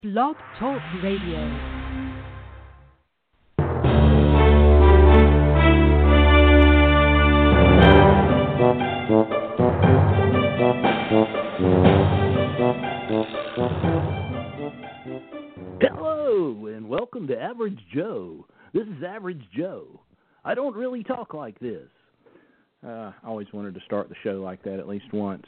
Blog Talk Radio. Hello, and welcome to Average Joe. This is Average Joe. I don't really talk like this. I always wanted to start the show like that at least once.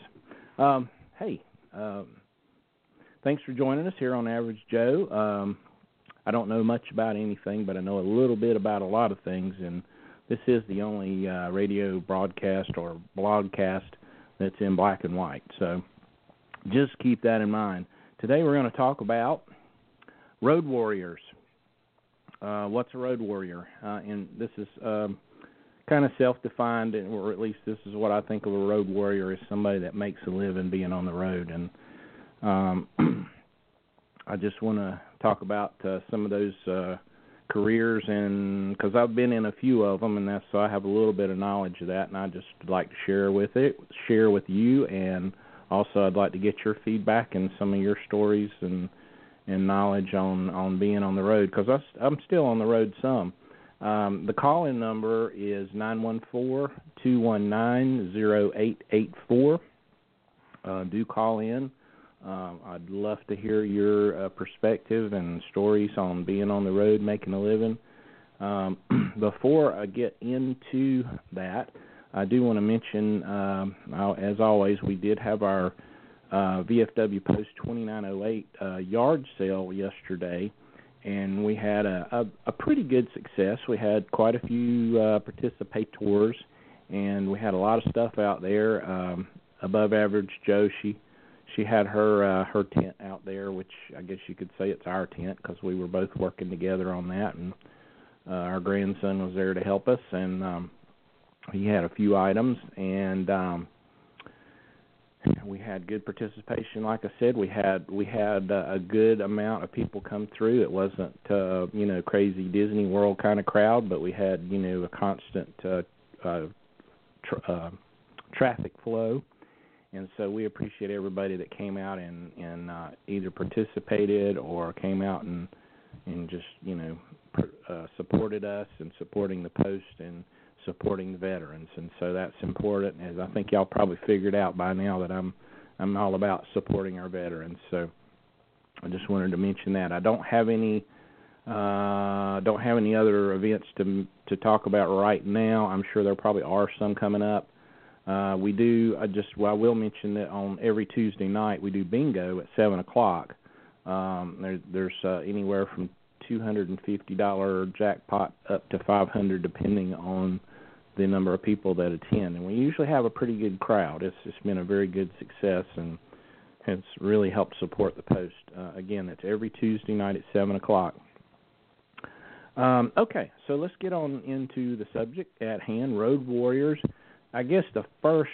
Thanks for joining us here on Average Joe. I don't know much about anything, but I know a little bit about a lot of things, and this is the only radio broadcast or blogcast that's in black and white. So just keep that in mind. Today we're going to talk about road warriors. What's a road warrior? And this is kind of self-defined, or at least this is what I think of a road warrior as somebody that makes a living being on the road. And I just want to talk about some of those careers, and because I've been in a few of them, and that's so I have a little bit of knowledge of that, and I just like to share with you, and also I'd like to get your feedback and some of your stories and knowledge on being on the road, because I'm still on the road some. The call-in number is 914-219-0884. Do call in. I'd love to hear your perspective and stories on being on the road, making a living. Before I get into that, I do want to mention, as always, we did have our VFW Post 2908 yard sale yesterday, and we had a pretty good success. We had quite a few participators, and we had a lot of stuff out there. Above Average Joe, she had her tent out there, which I guess you could say it's our tent because we were both working together on that, and our grandson was there to help us, and he had a few items, and we had good participation. Like I said, we had a good amount of people come through. It wasn't crazy Disney World kind of crowd, but we had a constant traffic flow. And so we appreciate everybody that came out and either participated or came out and just, supported us and supporting the Post and supporting the veterans. And so that's important, as I think y'all probably figured out by now that I'm all about supporting our veterans. So I just wanted to mention that. I don't have any other events to talk about right now. I'm sure there probably are some coming up. I will mention that on every Tuesday night we do bingo at 7 o'clock. There's anywhere from $250 jackpot up to $500, depending on the number of people that attend. And we usually have a pretty good crowd. It's been a very good success and has really helped support the Post. Again, that's every Tuesday night at 7 o'clock. Okay, so let's get on into the subject at hand, road warriors. I guess the first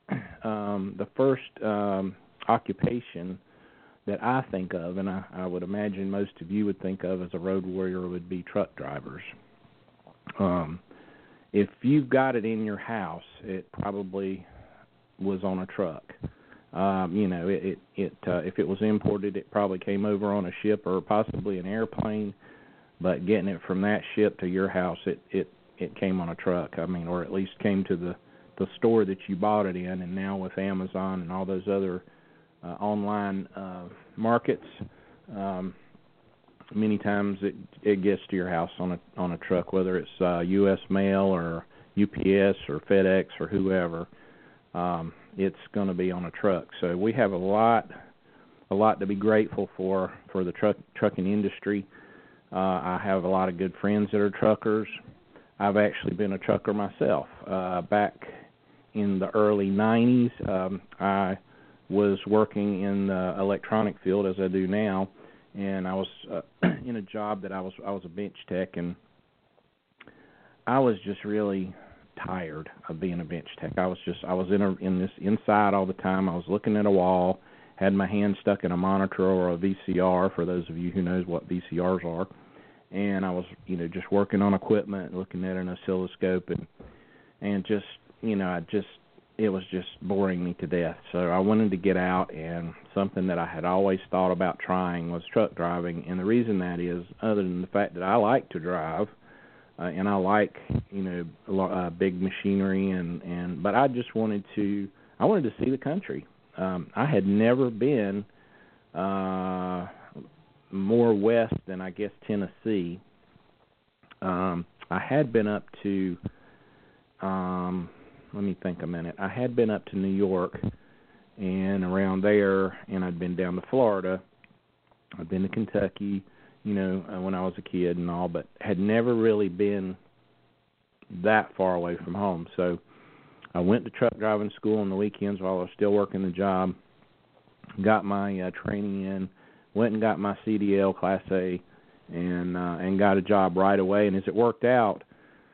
occupation that I think of, and I would imagine most of you would think of as a road warrior, would be truck drivers. If you've got it in your house, it probably was on a truck. If it was imported, it probably came over on a ship or possibly an airplane. But getting it from that ship to your house, it came on a truck. Or at least came to the store that you bought it in, and now with Amazon and all those other online markets, many times it gets to your house on a truck, whether it's U.S. Mail or UPS or FedEx or whoever. It's going to be on a truck. So we have a lot to be grateful for the trucking industry. I have a lot of good friends that are truckers. I've actually been a trucker myself. Back in the early 90s, I was working in the electronic field, as I do now, and I was in a job that I was a bench tech, and I was just really tired of being a bench tech. I was in this inside all the time. I was looking at a wall, had my hand stuck in a monitor or a VCR, for those of you who knows what VCRs are, and I was just working on equipment, looking at an oscilloscope, and just it was just boring me to death. So I wanted to get out, and something that I had always thought about trying was truck driving. And the reason that is, other than the fact that I like to drive, and I like, big machinery, but I just wanted to see the country. I had never been more west than, I guess, Tennessee. I had been up to, let me think a minute. I had been up to New York and around there, and I'd been down to Florida. I'd been to Kentucky, when I was a kid and all, but had never really been that far away from home. So I went to truck driving school on the weekends while I was still working the job, got my training in, went and got my CDL Class A, and got a job right away. And as it worked out,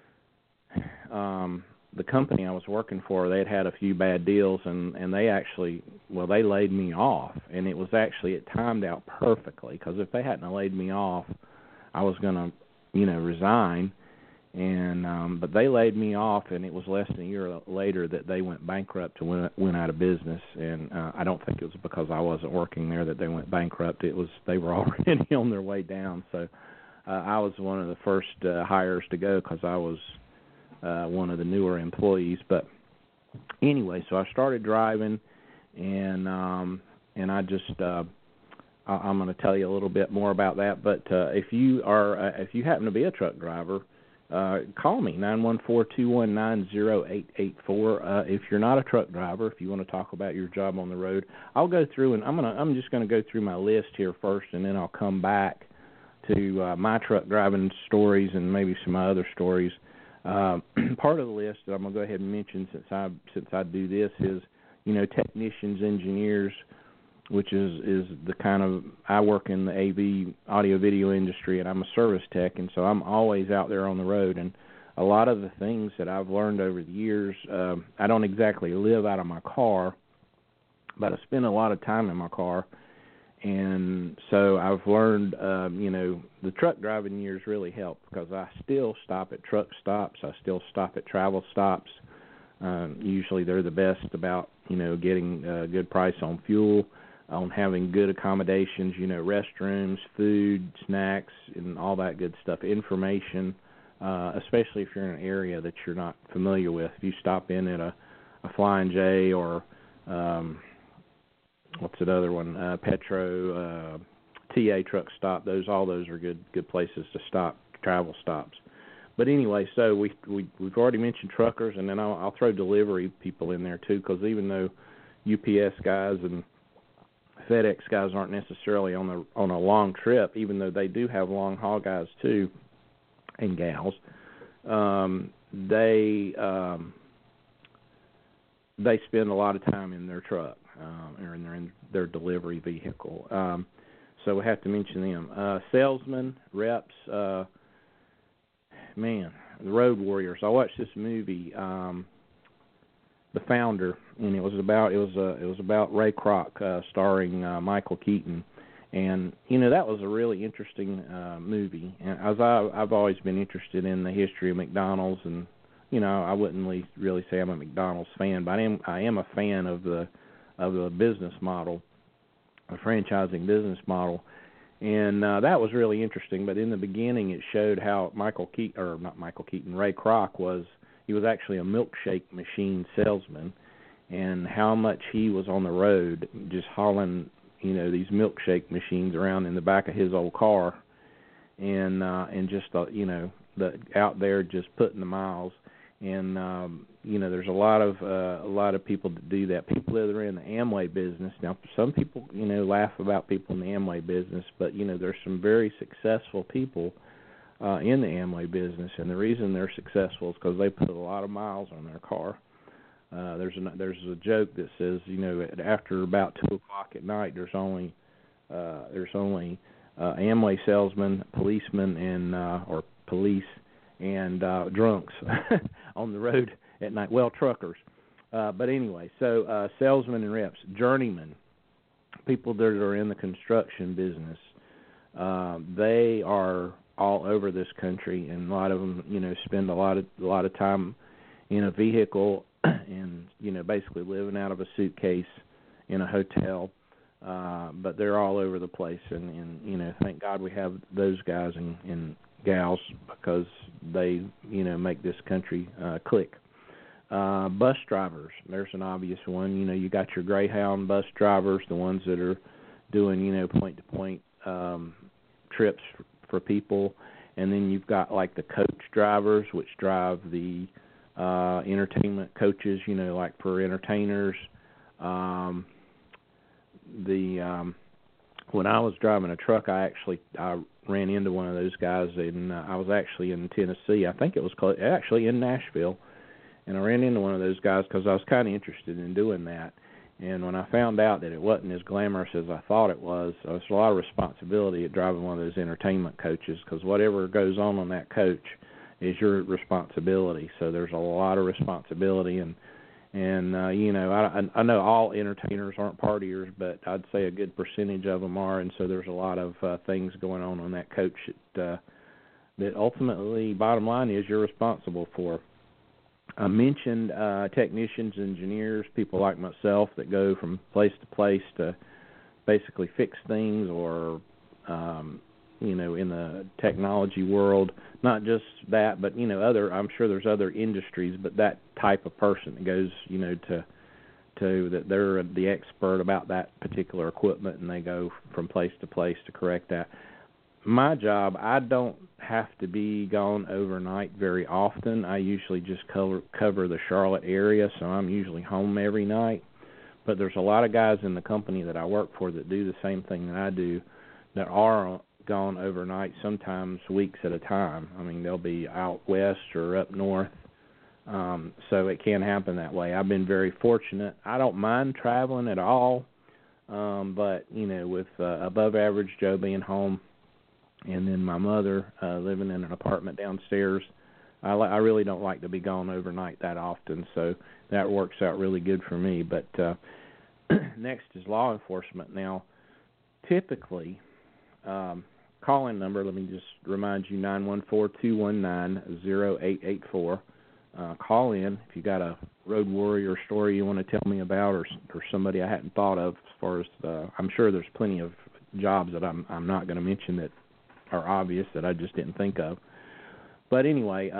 the company I was working for, they had a few bad deals, and they actually, they laid me off. And it was actually, it timed out perfectly, because if they hadn't laid me off, I was going to, resign. And but they laid me off, and it was less than a year later that they went bankrupt and went out of business. And I don't think it was because I wasn't working there that they went bankrupt. It was they were already on their way down. So I was one of the first hires to go, because I was one of the newer employees. But anyway, so I started driving, and I just I'm going to tell you a little bit more about that. But if you happen to be a truck driver, call me, 914-219-0884. If you're not a truck driver, if you want to talk about your job on the road, I'll go through, and I'm just going to go through my list here first, and then I'll come back to my truck driving stories and maybe some other stories. Part of the list that I'm going to go ahead and mention since I do this is, technicians, engineers, which is the kind of, I work in the AV audio video industry, and I'm a service tech, and so I'm always out there on the road. And a lot of the things that I've learned over the years, I don't exactly live out of my car, but I spend a lot of time in my car. And so I've learned, the truck driving years really help, because I still stop at truck stops. I still stop at travel stops. Usually they're the best about, getting a good price on fuel, on having good accommodations, restrooms, food, snacks, and all that good stuff, information, especially if you're in an area that you're not familiar with. If you stop in at a Flying J or what's that other one, Petro, TA truck stop, all those are good places to stop, travel stops. But anyway, so we've already mentioned truckers, and then I'll throw delivery people in there too, because even though UPS guys and FedEx guys aren't necessarily on a long trip, even though they do have long haul guys too, and gals, they spend a lot of time in their truck or in their delivery vehicle. So we have to mention them. Salesmen, reps, the Road Warriors. I watched this movie, The Founder, and it was about Ray Kroc, starring Michael Keaton, and that was a really interesting movie. And as I've always been interested in the history of McDonald's, and I wouldn't really say I'm a McDonald's fan, but I am a fan of the business model, a franchising business model, and that was really interesting. But in the beginning, it showed how Ray Kroc was. He was actually a milkshake machine salesman, and how much he was on the road just hauling, these milkshake machines around in the back of his old car, and just out there just putting the miles. And there's a lot of people that do that. People that are in the Amway business. Now, some people laugh about people in the Amway business, but there's some very successful people in the Amway business, and the reason they're successful is because they put a lot of miles on their car. There's a joke that says, after about 2:00 at night, there's only Amway salesmen, policemen, and or police and drunks on the road at night. Well, truckers. But anyway, so salesmen and reps, journeymen, people that are in the construction business, they are all over this country, and a lot of them, spend a lot of time in a vehicle and basically living out of a suitcase in a hotel. But they're all over the place, and thank God we have those guys and gals, because they make this country click. Bus drivers, there's an obvious one. You got your Greyhound bus drivers, the ones that are doing point-to-point trips for people, and then you've got like the coach drivers, which drive the entertainment coaches, like for entertainers. When I was driving a truck, I ran into one of those guys, and I was actually in Tennessee. I think it was actually in Nashville, and I ran into one of those guys because I was kind of interested in doing that. And when I found out that it wasn't as glamorous as I thought it was, there's a lot of responsibility at driving one of those entertainment coaches, because whatever goes on that coach is your responsibility. So there's a lot of responsibility, and I know all entertainers aren't partiers, but I'd say a good percentage of them are, and so there's a lot of things going on that coach that ultimately, bottom line is, you're responsible for. I mentioned technicians, engineers, people like myself that go from place to place to basically fix things, or in the technology world, not just that, but I'm sure there's other industries, but that type of person that goes to that they're the expert about that particular equipment, and they go from place to place to correct that. My job, I don't have to be gone overnight very often. I usually just cover the Charlotte area, so I'm usually home every night. But there's a lot of guys in the company that I work for that do the same thing that I do, that are gone overnight, sometimes weeks at a time. I mean, they'll be out west or up north, so it can happen that way. I've been very fortunate. I don't mind traveling at all, but with above average Joe being home, and then my mother living in an apartment downstairs, I really don't like to be gone overnight that often, so that works out really good for me. But next is law enforcement. Now, typically, call-in number, let me just remind you, 914-219-0884. Call in if you got a road warrior story you want to tell me about, or somebody I hadn't thought of. As far as I'm sure there's plenty of jobs that I'm not going to mention that are obvious that I just didn't think of. But anyway,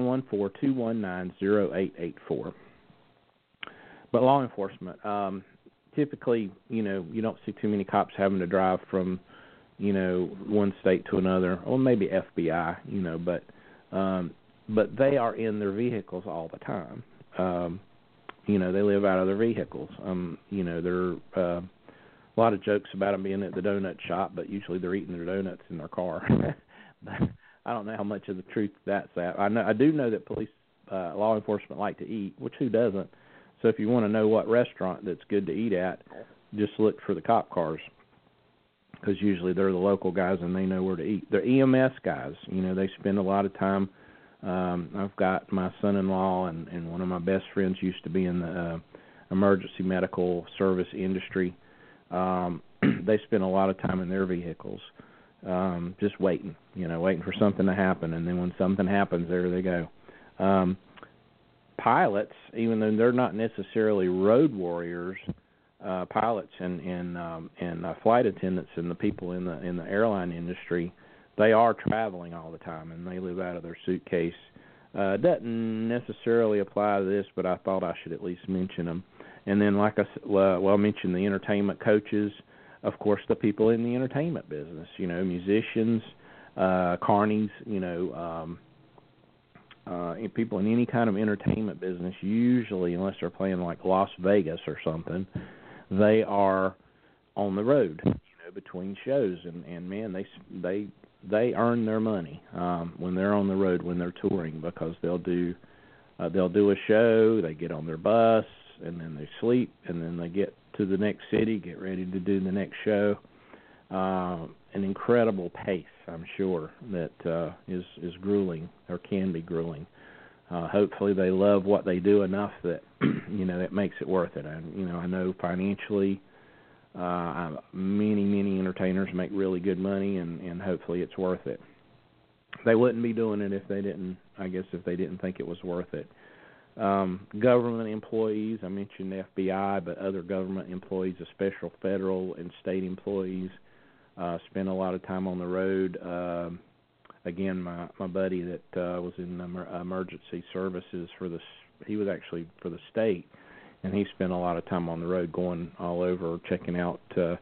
914-219-0884. But law enforcement, typically, you don't see too many cops having to drive from one state to another, or maybe FBI, but they are in their vehicles all the time. They live out of their vehicles. They're a lot of jokes about them being at the donut shop, but usually they're eating their donuts in their car. I don't know how much of the truth that's at. I do know that police, law enforcement like to eat, which who doesn't? So if you want to know what restaurant that's good to eat at, just look for the cop cars, because usually they're the local guys and they know where to eat. They're EMS guys. They spend a lot of time. I've got my son-in-law and one of my best friends used to be in the emergency medical service industry. They spend a lot of time in their vehicles, just waiting for something to happen. And then when something happens, there they go. Pilots, even though they're not necessarily road warriors, pilots and flight attendants and the people in the airline industry, they are traveling all the time, and they live out of their suitcase. Doesn't necessarily apply to this, but I thought I should at least mention them. And then, like I mentioned the entertainment coaches, of course, the people in the entertainment business, musicians, carnies, people in any kind of entertainment business, usually, unless they're playing like Las Vegas or something, they are on the road, between shows, and man, they earn their money when they're on the road, when they're touring, because they'll do a show, they get on their bus, and then they sleep, and then they get to the next city, get ready to do the next show. An incredible pace, I'm sure, that is grueling, or can be grueling. Hopefully they love what they do enough that that makes it worth it. I know financially, many entertainers make really good money, and hopefully it's worth it. They wouldn't be doing it if they didn't think it was worth it. Government employees, I mentioned FBI, but other government employees, especially federal and state employees, spend a lot of time on the road. Again, my buddy that was in emergency services he was actually for the state, and he spent a lot of time on the road going all over, checking out,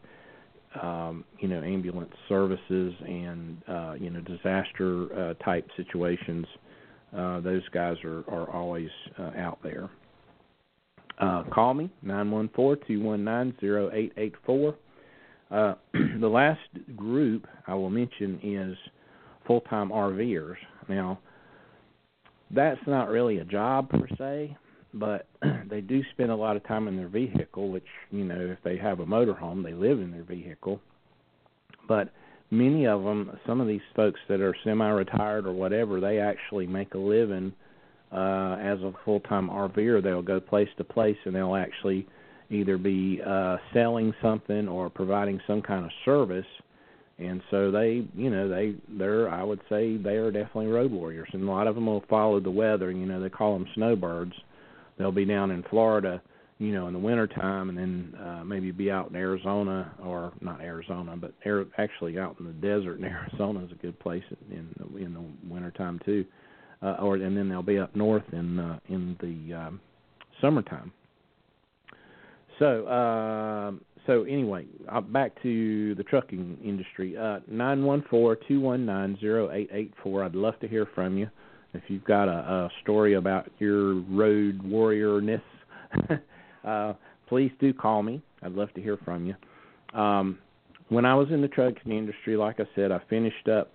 ambulance services and, disaster type situations. Those guys are always out there. Call me, 914-219-0884. The last group I will mention is full-time RVers. Now, that's not really a job per se, but they do spend a lot of time in their vehicle, which, if they have a motorhome, they live in their vehicle. But many of them, some of these folks that are semi-retired or whatever, they actually make a living as a full-time RVer. They'll go place to place, and they'll actually either be selling something or providing some kind of service. And so they're I would say they are definitely road warriors. And a lot of them will follow the weather. They call them snowbirds. They'll be down in Florida, in the wintertime, and then maybe be out in Arizona, or not Arizona, but actually out in the desert in Arizona is a good place in the wintertime too. And then they'll be up north in the summertime. So anyway, back to the trucking industry. 914-219-0884. I'd love to hear from you. If you've got a story about your road warrior-ness, please do call me. I'd love to hear from you. When I was in the trucking industry, like I said, I finished up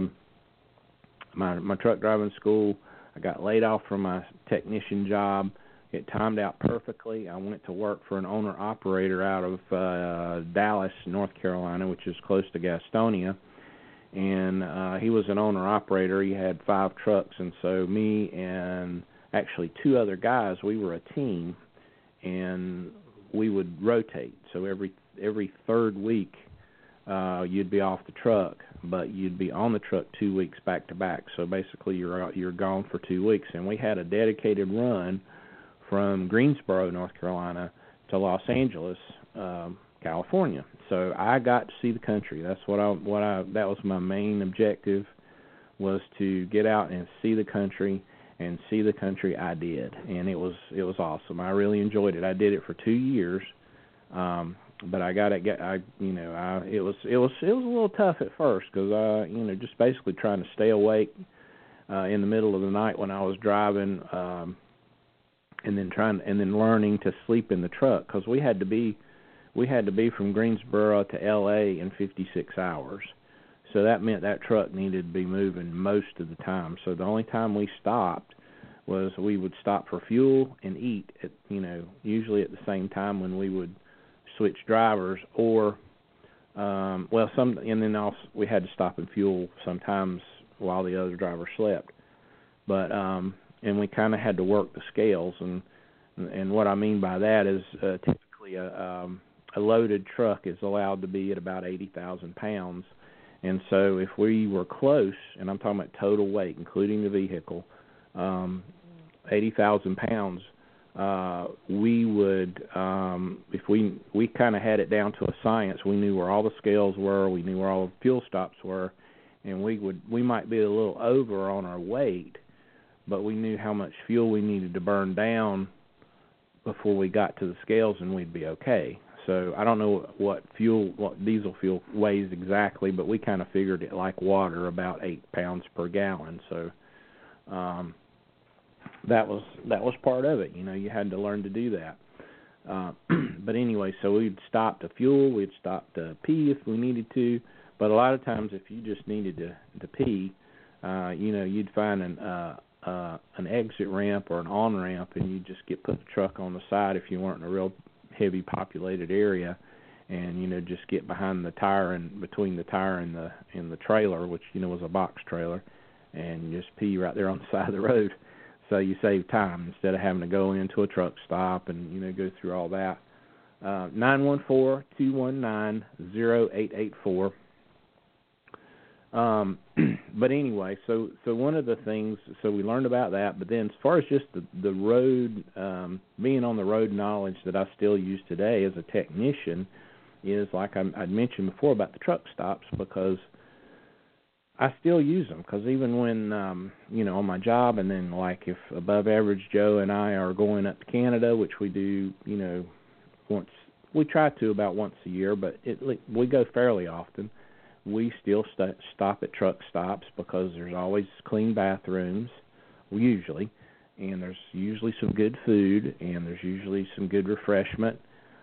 my truck driving school. I got laid off from my technician job. It timed out perfectly. I went to work for an owner-operator out of Dallas, North Carolina, which is close to Gastonia. And he was an owner-operator. He had 5 trucks, and so me and actually 2 other guys, we were a team, and we would rotate. So every third week you'd be off the truck, but you'd be on the truck 2 weeks back to back. So basically you're gone for 2 weeks. And we had a dedicated run from Greensboro, North Carolina, to Los Angeles, California. So I got to see the country. That's that was my main objective, was to get out and see the country, and see the country I did. And it was awesome. I really enjoyed it. I did it for 2 years. But it was a little tough at first, because just basically trying to stay awake in the middle of the night when I was driving, and then learning to sleep in the truck, because we had to be from Greensboro to LA in 56 hours. So that meant that truck needed to be moving most of the time. So the only time we stopped was we would stop for fuel and eat at, usually at the same time when we would switch drivers, or and then also we had to stop and fuel sometimes while the other driver slept. But and we kind of had to work the scales, and what I mean by that is typically a loaded truck is allowed to be at about 80,000 pounds, and so if we were close, and I'm talking about total weight, including the vehicle, 80,000 pounds, we would, if we kind of had it down to a science, we knew where all the scales were, we knew where all the fuel stops were, and we might be a little over on our weight, but we knew how much fuel we needed to burn down before we got to the scales, and we'd be okay. So I don't know what diesel fuel weighs exactly, but we kind of figured it like water, about 8 pounds per gallon. So that was part of it. You had to learn to do that. But anyway, so we'd stop to fuel, we'd stop to pee if we needed to. But a lot of times, if you just needed to pee, you'd find an exit ramp or an on-ramp, and you'd just put the truck on the side if you weren't in a real heavy populated area, and just get behind the tire and between the tire and the trailer, which was a box trailer, and just pee right there on the side of the road. So you save time instead of having to go into a truck stop and go through all that. 914-219-0884. But anyway, so one of the things, so we learned about that, but then as far as just the road, being on the road knowledge that I still use today as a technician is like I'd mentioned before about the truck stops, because I still use them, because even when, on my job, and then like if Above Average Joe and I are going up to Canada, which we do, we try to about once a year, but we go fairly often. We still stop at truck stops because there's always clean bathrooms, usually, and there's usually some good food, and there's usually some good refreshment.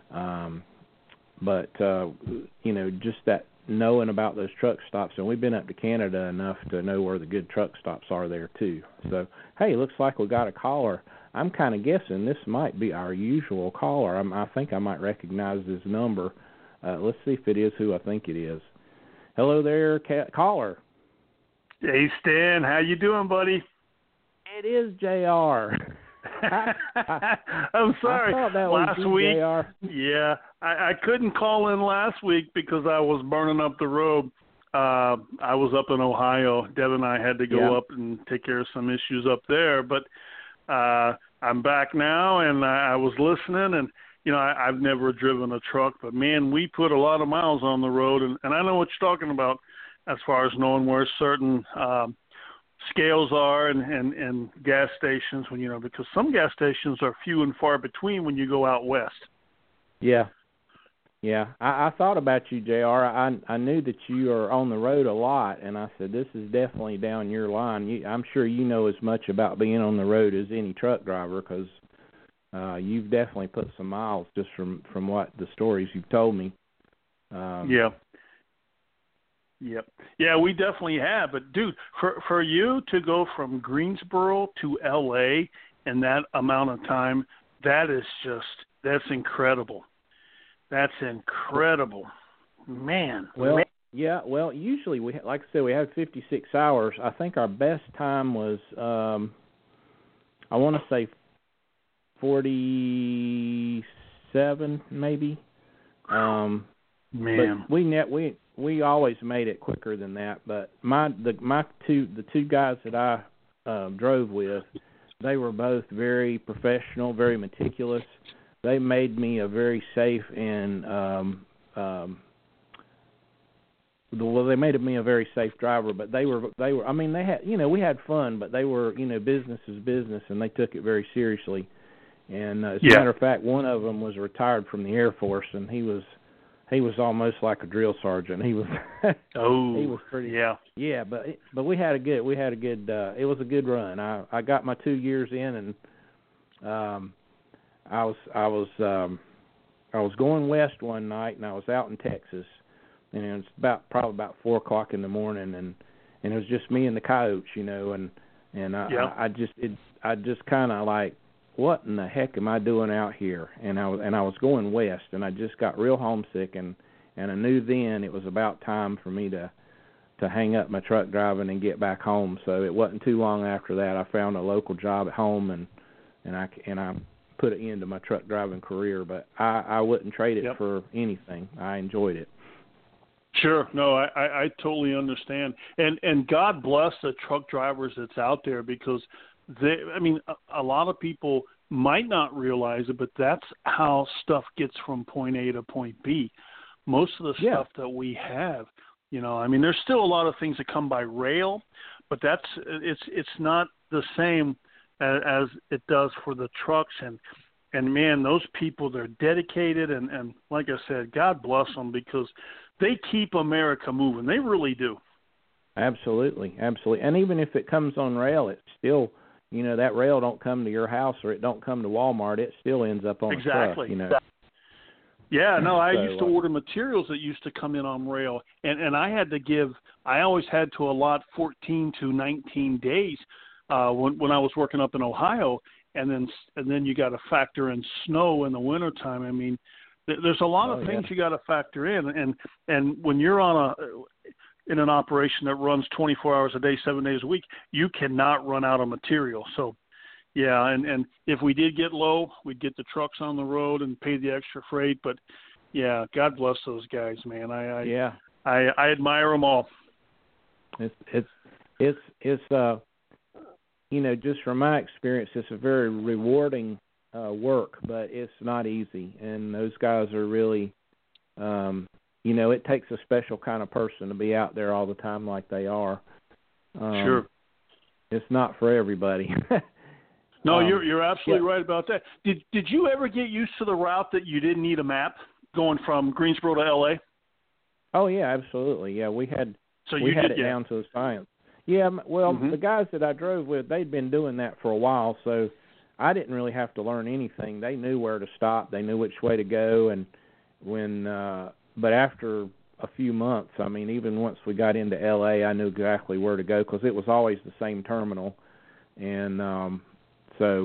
But just that knowing about those truck stops, and we've been up to Canada enough to know where the good truck stops are there too. So, hey, looks like we got a caller. I'm kind of guessing this might be our usual caller. I think I might recognize his number. Let's see if it is who I think it is. Hello there, caller. Hey, Stan. How you doing, buddy? It is JR. I'm sorry. I thought that was last week, JR. Yeah, I couldn't call in last week because I was burning up the road. I was up in Ohio. Deb and I had to go up and take care of some issues up there. But I'm back now, and I was listening, and I've never driven a truck, but, man, we put a lot of miles on the road, and I know what you're talking about as far as knowing where certain scales are and gas stations, because some gas stations are few and far between when you go out west. Yeah. I thought about you, JR. I knew that you are on the road a lot, and I said, this is definitely down your line. I'm sure you know as much about being on the road as any truck driver, because you've definitely put some miles just from what the stories you've told me. Yeah, we definitely have. But, dude, for you to go from Greensboro to L.A. in that amount of time, that's incredible. That's incredible. Man. Well, usually, like I said, we have 56 hours. I think our best time was, I want to say 47 maybe. Man. But we always made it quicker than that. But the two guys that I drove with, they were both very professional, very meticulous. They made me a very safe and they made me a very safe driver. But they were. I mean, they had we had fun, but they were business is business, and they took it very seriously. And as a matter of fact, one of them was retired from the Air Force, and he was almost like a drill sergeant. He was. He was pretty. Yeah, but we had a good. It was a good run. I got my 2 years in, and I was going west one night, and I was out in Texas, and it was probably about 4:00 in the morning, and it was just me and the coyotes, and I just kind of like, what in the heck am I doing out here? And I was going west, and I just got real homesick, and I knew then it was about time for me to hang up my truck driving and get back home. So it wasn't too long after that I found a local job at home, and I put an end to my truck driving career. But I wouldn't trade it for anything. I enjoyed it. Sure. No, I totally understand. And God bless the truck drivers that's out there, because a lot of people might not realize it, but that's how stuff gets from point A to point B. Most of the stuff that we have, there's still a lot of things that come by rail, but it's not the same as it does for the trucks. And man, those people, they're dedicated, and like I said, God bless them, because they keep America moving. They really do. Absolutely. And even if it comes on rail, it's still, that rail don't come to your house, or it don't come to Walmart. It still ends up on a truck, Yeah, no, I used to order materials that used to come in on rail, and I always had to allot 14 to 19 days when I was working up in Ohio, and then you got to factor in snow in the wintertime. I mean, there's a lot of things you got to factor in, and when you're in an operation that runs 24 hours a day, 7 days a week, you cannot run out of material. So, yeah, and if we did get low, we'd get the trucks on the road and pay the extra freight. But, yeah, God bless those guys, man. I admire them all. It's just from my experience, it's a very rewarding work, but it's not easy. And those guys are really, it takes a special kind of person to be out there all the time like they are. Sure. It's not for everybody. No, you're absolutely right about that. Did you ever get used to the route that you didn't need a map going from Greensboro to L.A.? Oh yeah, absolutely. Yeah, we had it down to a science. Yeah, well, the guys that I drove with, they'd been doing that for a while, so I didn't really have to learn anything. They knew where to stop, they knew which way to go, and but after a few months, I mean, even once we got into L.A., I knew exactly where to go because it was always the same terminal, and so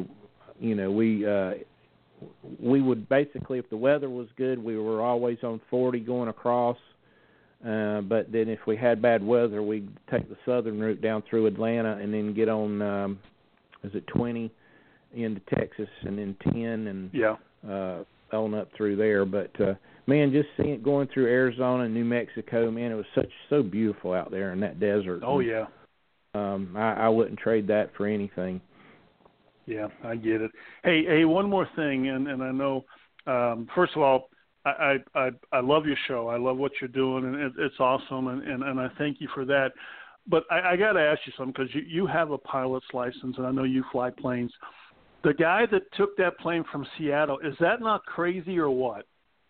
we would basically, if the weather was good, we were always on 40 going across. But then if we had bad weather, we'd take the southern route down through Atlanta and then get on, 20 into Texas and then 10 and on up through there. But, man, just seeing it going through Arizona and New Mexico, man, it was so beautiful out there in that desert. Oh, yeah. I wouldn't trade that for anything. Yeah, I get it. Hey, one more thing, and I know, first of all, I love your show. I love what you're doing, and it's awesome, and I thank you for that. But I got to ask you something because you have a pilot's license, and I know you fly planes. The guy that took that plane from Seattle, is that not crazy or what?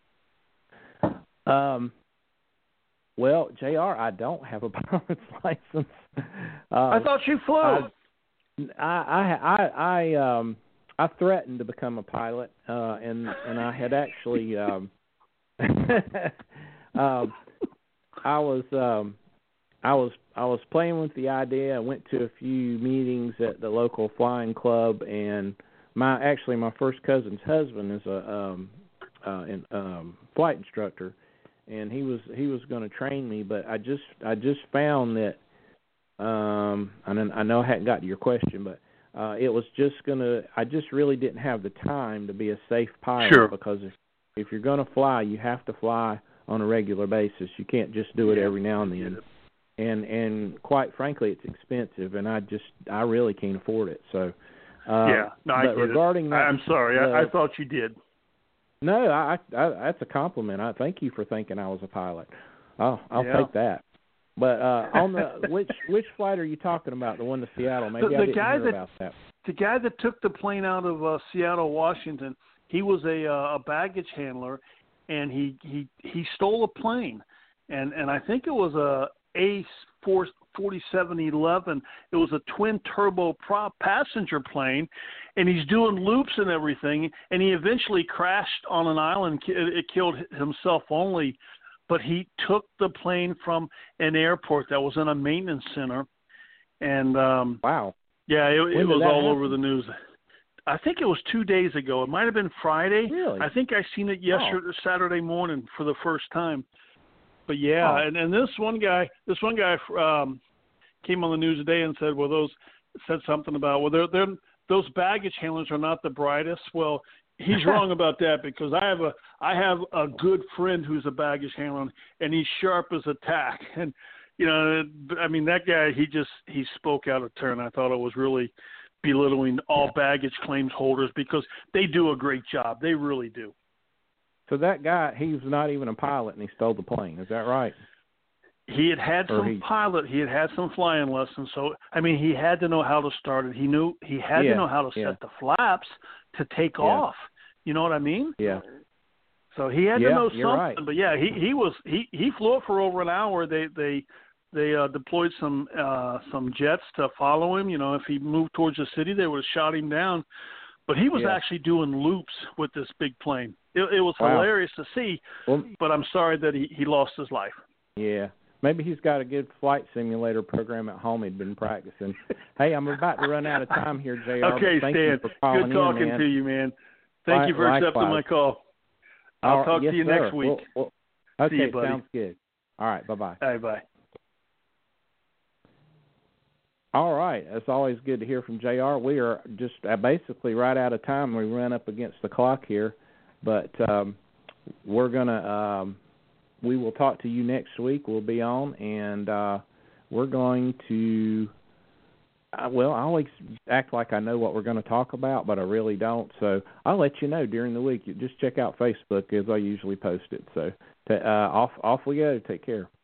Well, JR, I don't have a pilot's license. I thought you flew. I threatened to become a pilot, and I had actually I was playing with the idea. I went to a few meetings at the local flying club, and my first cousin's husband is a flight instructor, and he was going to train me, but I just found that. And I know I hadn't got to your question, but it was I just really didn't have the time to be a safe pilot. Sure. Because if you're going to fly, you have to fly on a regular basis. You can't just do it every now and then. And quite frankly, it's expensive, and I really can't afford it. So I get regarding it. that, I'm sorry, I thought you did. No, I that's a compliment. I thank you for thinking I was a pilot. I'll take that. But on the which flight are you talking about? The one to Seattle? Maybe I didn't hear about that. The guy that took the plane out of Seattle, Washington, he was a baggage handler, and he stole a plane, and I think it was a A4711. It was a twin turbo prop passenger plane, and he's doing loops and everything, and he eventually crashed on an island. It killed himself only. But he took the plane from an airport that was in a maintenance center, and wow, yeah, it was all happen? over the news. I think it was 2 days ago. It might have been Friday. Really? I think I seen it yesterday, Saturday morning for the first time. But yeah, and this one guy came on the news today and said something about those baggage handlers are not the brightest. Well, he's wrong about that because I have a good friend who's a baggage handler, and he's sharp as a tack. And I mean, that guy, he spoke out of turn. I thought it was really belittling all baggage claims holders because they do a great job. They really do. So that guy, he was not even a pilot, and he stole the plane. Is that right? He had some flying lessons. So I mean, he had to know how to start it. He had to know how to set the flaps to take off. You know what I mean? Yeah. So he had to know something. Right. But yeah, he flew it for over an hour. They deployed some jets to follow him. If he moved towards the city, they would have shot him down. But he was actually doing loops with this big plane. It was hilarious to see. Well, but I'm sorry that he lost his life. Yeah. Maybe he's got a good flight simulator program at home he'd been practicing. Hey, I'm about to run out of time here, JR. Okay, thank Stan. You for calling good talking in, to you, man. Thank you for accepting my call. I'll talk to you next week. Okay, see you, buddy. Sounds good. All right, bye-bye. All right, bye. All right, it's always good to hear from JR. We are just basically right out of time. We run up against the clock here, but we're going to we will talk to you next week. We'll be on, and we're going to. Well, I always act like I know what we're going to talk about, but I really don't. So I'll let you know during the week. You just check out Facebook as I usually post it. So off we go. Take care.